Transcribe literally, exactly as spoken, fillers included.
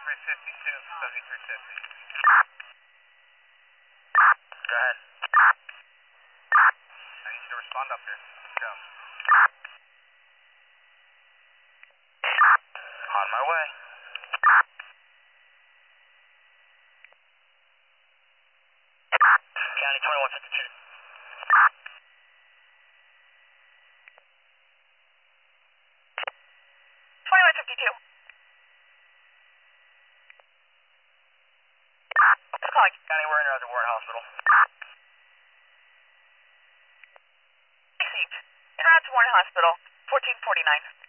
seventy-three fifty-two, seventy-three fifty. Go ahead. I need you to respond up here. Go. On my way. County twenty-one fifty-two. twenty-one fifty-two. Calling County, we're in at the Warren Hospital. Received. En route to Warren Hospital, fourteen forty-nine.